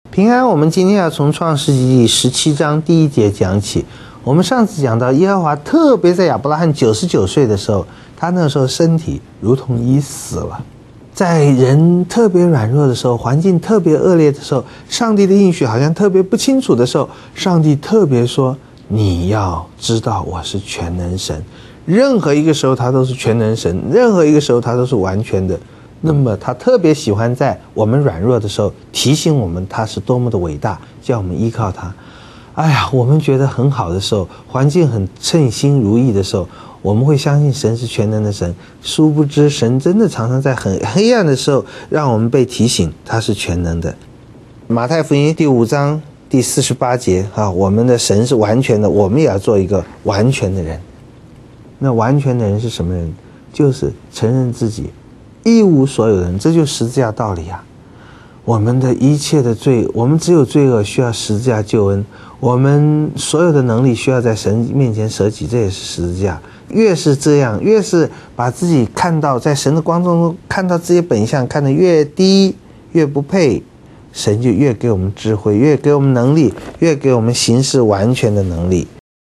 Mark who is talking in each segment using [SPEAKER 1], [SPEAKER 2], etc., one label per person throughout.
[SPEAKER 1] 平安，我们今天要从创世纪17章第1节讲起。我们上次讲到耶和华特别在亚伯拉罕99岁的时候，他那时候身体如同已死了。在人特别软弱的时候，环境特别恶劣的时候，上帝的应许好像特别不清楚的时候，上帝特别说，你要知道我是全能神。任何一个时候他都是全能神，任何一个时候他都是完全的。那么他特别喜欢在我们软弱的时候提醒我们他是多么的伟大，叫我们依靠他。哎呀，我们觉得很好的时候，环境很称心如意的时候，我们会相信神是全能的神，殊不知神真的常常在很黑暗的时候让我们被提醒他是全能的。马太福音第5章第48节我们的神是完全的，我们也要做一个完全的人。那完全的人是什么人？就是承认自己一无所有的人，这就是十字架道理啊！我们的一切的罪，我们只有罪恶需要十字架救恩，我们所有的能力需要在神面前舍己，这也是十字架。越是这样，越是把自己看到在神的光中看到自己本相看得越低越不配，神就越给我们智慧，越给我们能力，越给我们行事完全的能力。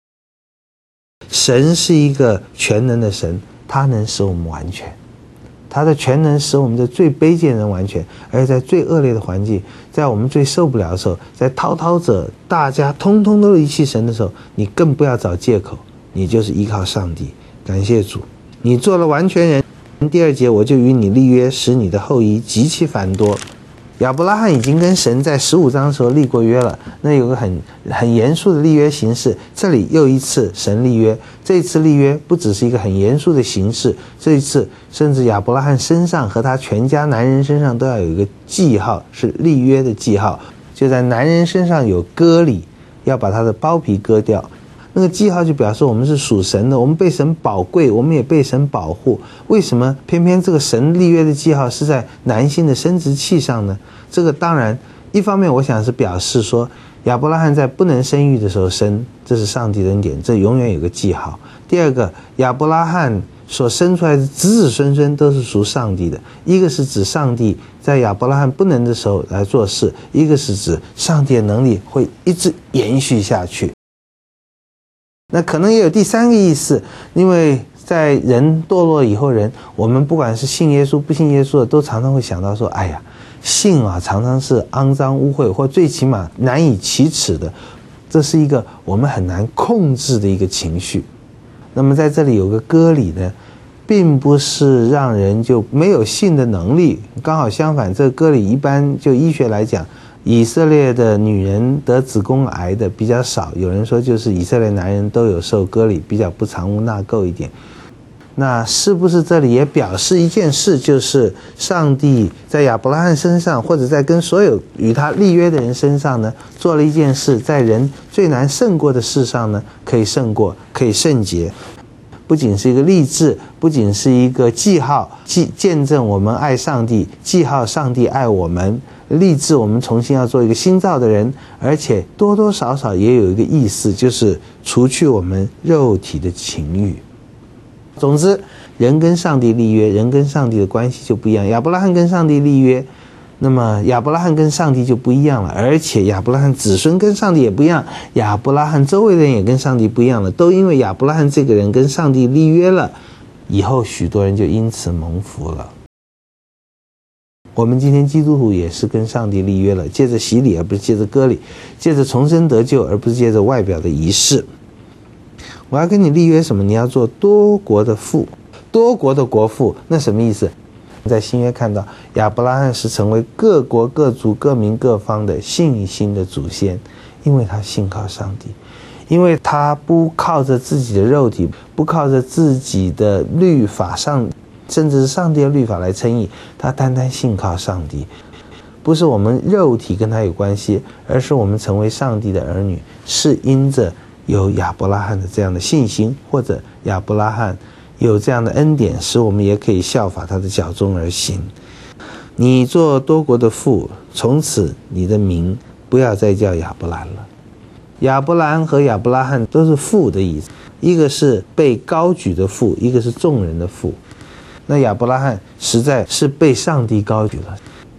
[SPEAKER 1] 神是一个全能的神，他能使我们完全，他的全能使我们的最卑贱人完全，而在最恶劣的环境，在我们最受不了的时候，在滔滔者大家通通都离弃神的时候，你更不要找借口，你就是依靠上帝。感谢主，你做了完全人。第2节，我就与你立约，使你的后裔极其繁多。亚伯拉罕已经跟神在15章的时候立过约了，那有个很严肃的立约形式，这里又一次神立约。这一次立约不只是一个很严肃的形式，这一次甚至亚伯拉罕身上和他全家男人身上都要有一个记号，是立约的记号，就在男人身上有割礼，要把他的包皮割掉。那个记号就表示我们是属神的，我们被神宝贵，我们也被神保护。为什么偏偏这个神立约的记号是在男性的生殖器上呢？这个当然一方面我想是表示说亚伯拉罕在不能生育的时候生，这是上帝的恩典，这永远有个记号。第二个，亚伯拉罕所生出来的子子孙孙都是属上帝的，一个是指上帝在亚伯拉罕不能的时候来做事，一个是指上帝的能力会一直延续下去。那可能也有第3个意思，因为在人堕落以后，我们不管是信耶稣不信耶稣的，都常常会想到说，哎呀，信常常是肮脏污秽，或最起码难以启齿的，这是一个我们很难控制的一个情绪。那么在这里有个割礼呢，并不是让人就没有信的能力，刚好相反，这个割礼一般就医学来讲，以色列的女人得子宫癌的比较少，有人说就是以色列男人都有受割礼，比较不藏污纳垢一点。那是不是这里也表示一件事，就是上帝在亚伯拉罕身上，或者在跟所有与他立约的人身上呢，做了一件事，在人最难胜过的事上呢，可以胜过，可以圣洁。不仅是一个立志，不仅是一个记号，见证我们爱上帝，记号上帝爱我们，立志我们重新要做一个新造的人，而且多多少少也有一个意思，就是除去我们肉体的情欲。总之，人跟上帝立约，人跟上帝的关系就不一样。亚伯拉罕跟上帝立约，那么亚伯拉罕跟上帝就不一样了，而且亚伯拉罕子孙跟上帝也不一样，亚伯拉罕周围的人也跟上帝不一样了，都因为亚伯拉罕这个人跟上帝立约了，以后许多人就因此蒙福了。我们今天基督徒也是跟上帝立约了，借着洗礼而不是借着割礼，借着重生得救而不是借着外表的仪式。我要跟你立约什么？你要做多国的父，多国的国父。那什么意思？在新约看到亚伯拉罕是成为各国各族各民各方的信心的祖先，因为他信靠上帝，因为他不靠着自己的肉体，不靠着自己的律法上，甚至是上帝的律法来称义，他单单信靠上帝。不是我们肉体跟他有关系，而是我们成为上帝的儿女，是因着有亚伯拉罕的这样的信心，或者亚伯拉罕有这样的恩典，使我们也可以效法他的脚踪而行。你做多国的父，从此你的名不要再叫亚伯兰了。亚伯兰和亚伯拉罕都是父的意思，一个是被高举的父，一个是众人的父。那亚伯拉罕实在是被上帝高举了。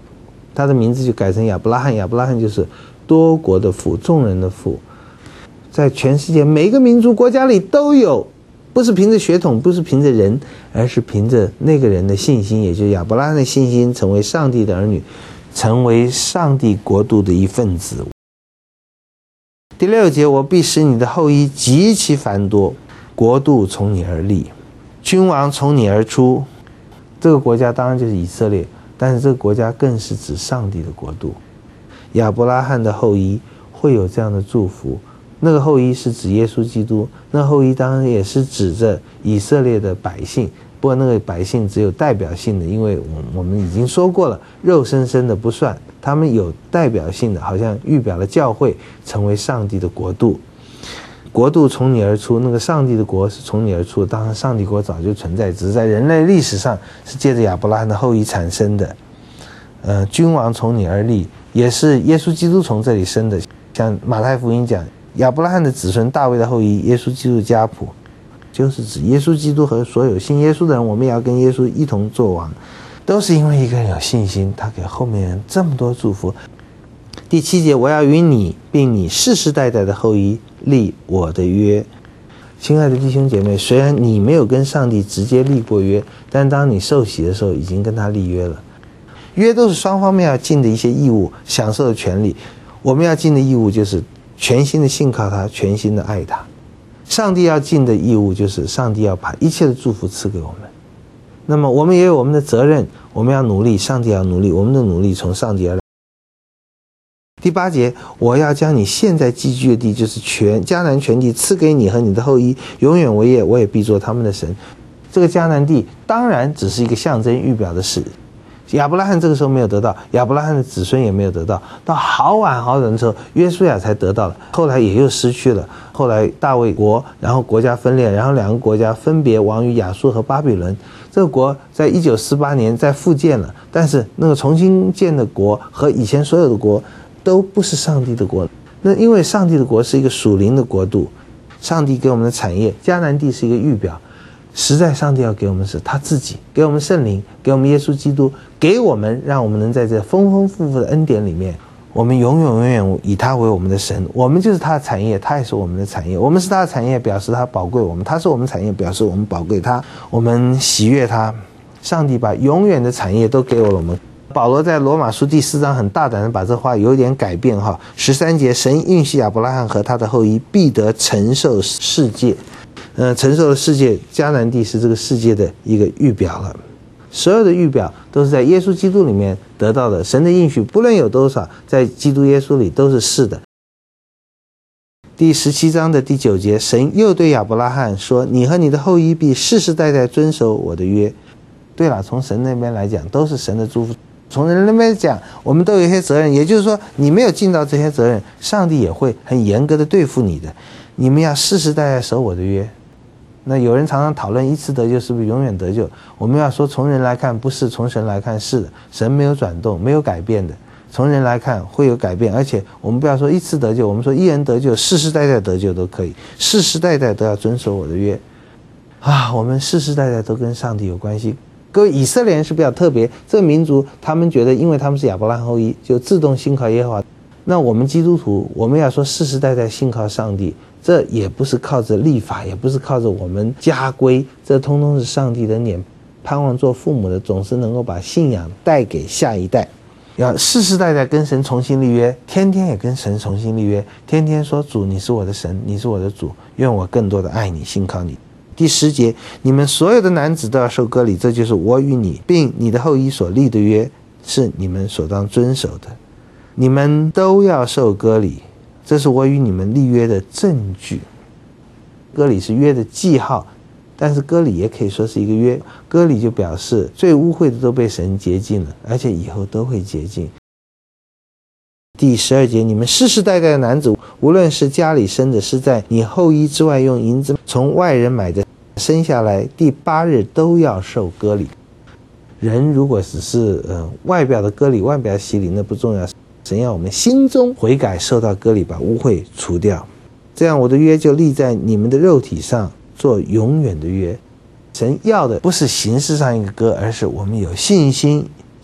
[SPEAKER 1] 他的名字就改成亚伯拉罕。亚伯拉罕就是多国的父，众人的父，在全世界每一个民族国家里都有，不是凭着血统，不是凭着人，而是凭着那个人的信心，也就是亚伯拉罕的信心，成为上帝的儿女，成为上帝国度的一份子。第6节，我必使你的后裔极其繁多，国度从你而立，君王从你而出。这个国家当然就是以色列，但是这个国家更是指上帝的国度。亚伯拉罕的后裔会有这样的祝福，那个后裔是指耶稣基督，那后裔当然也是指着以色列的百姓，不过那个百姓只有代表性的，因为我们已经说过了，肉身生的不算，他们有代表性的，好像预表了教会成为上帝的国度。国度从你而出，那个上帝的国是从你而出的，当然上帝国早就存在，只是在人类历史上是借着亚伯拉罕的后裔产生的。君王从你而立，也是耶稣基督从这里生的，像马太福音讲，亚伯拉罕的子孙大卫的后裔，耶稣基督的家谱，就是指耶稣基督和所有信耶稣的人，我们也要跟耶稣一同作王，都是因为一个人有信心，他给后面人这么多祝福。第7节，我要与你并你世世代代的后裔立我的约。亲爱的弟兄姐妹，虽然你没有跟上帝直接立过约，但当你受洗的时候已经跟他立约了。约都是双方面要尽的一些义务，享受的权利。我们要尽的义务就是全心的信靠他，全心的爱他。上帝要尽的义务就是上帝要把一切的祝福赐给我们。那么我们也有我们的责任，我们要努力，上帝要努力，我们的努力从上帝而来。第8节，我要将你现在寄居的地，就是迦南全地，赐给你和你的后裔，永远为业，我也必做他们的神。这个迦南地当然只是一个象征预表的事，亚伯拉罕这个时候没有得到，亚伯拉罕的子孙也没有得到，到好晚的时候，约书亚才得到了，后来也又失去了。后来大卫国，然后国家分裂，然后2个国家分别亡于亚述和巴比伦。这个国在1948年再复建了，但是那个重新建的国和以前所有的国都不是上帝的国。那因为上帝的国是一个属灵的国度，上帝给我们的产业，迦南地是一个预表。实在上帝要给我们是他自己，给我们圣灵，给我们耶稣基督，给我们让我们能在这丰丰富富的恩典里面，我们永远以他为我们的神，我们就是他的产业，他也是我们的产业。我们是他的产业，表示他宝贵我们，他是我们产业，表示我们宝贵他，我们喜悦他。上帝把永远的产业都给了我们。保罗在罗马书第4章很大胆的把这话有点改变哈。13节，神应许亚伯拉罕和他的后裔必得承受世界。承受的世界，迦南地是这个世界的一个预表了。所有的预表都是在耶稣基督里面得到的，神的应许不论有多少，在基督耶稣里都是是的。第17章的第9节，神又对亚伯拉罕说，你和你的后裔必世世代代遵守我的约。对了，从神那边来讲都是神的祝福，从人那边讲我们都有一些责任，也就是说你没有尽到这些责任，上帝也会很严格的对付你的。你们要世世代代守我的约。那有人常常讨论一次得救是不是永远得救，我们要说从人来看不是，从神来看是的，神没有转动，没有改变的。从人来看会有改变，而且我们不要说一次得救，我们说一人得救，世世代代得救都可以，世世代代都要遵守我的约啊！我们世世代代都跟上帝有关系。各位以色列人是比较特别，这个民族他们觉得因为他们是亚伯拉罕后裔，就自动信靠耶和华。那我们基督徒，我们要说世世代代信靠上帝，这也不是靠着律法，也不是靠着我们家规，这通通是上帝的恩典。盼望做父母的总是能够把信仰带给下一代，要世世代代跟神重新立约，天天也跟神重新立约，天天说主你是我的神，你是我的主，愿我更多的爱你，信靠你。第10节，你们所有的男子都要受割礼，这就是我与你并你的后裔所立的约，是你们所当遵守的。你们都要受割礼，这是我与你们立约的证据。割礼是约的记号，但是割礼也可以说是一个约，割礼就表示最污秽的都被神洁净了，而且以后都会洁净。第12节，你们世世代代的男子，无论是家里生的，是在你后裔之外用银子从外人买的，生下来第8日都要受割礼。人如果只是外表的割礼，外表的洗礼，那不重要，神要我们心中悔改，受到割礼，把污秽除掉，这样我的约就立在你们的肉体上，做永远的约。神要的不是形式上一个割，而是我们有信心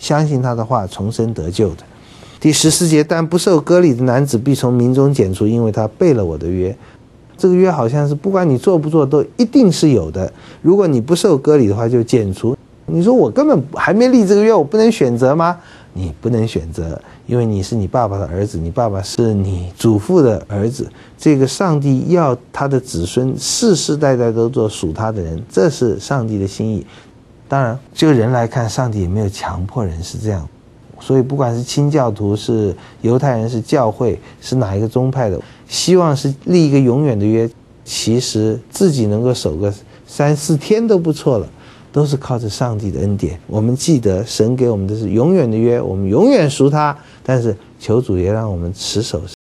[SPEAKER 1] 相信他的话，重生得救的。第14节，但不受割礼的男子必从民中剪除，因为他背了我的约。这个约好像是不管你做不做都一定是有的，如果你不受割礼的话就剪除。你说我根本还没立这个约，我不能选择吗？你不能选择，因为你是你爸爸的儿子，你爸爸是你祖父的儿子，这个上帝要他的子孙世世代代都做属他的人，这是上帝的心意。当然就人来看，上帝也没有强迫人是这样，所以不管是清教徒，是犹太人，是教会，是哪一个宗派的，希望是立一个永远的约，其实自己能够守个3、4天都不错了，都是靠着上帝的恩典。我们记得神给我们的是永远的约，我们永远属他，但是求主也让我们持守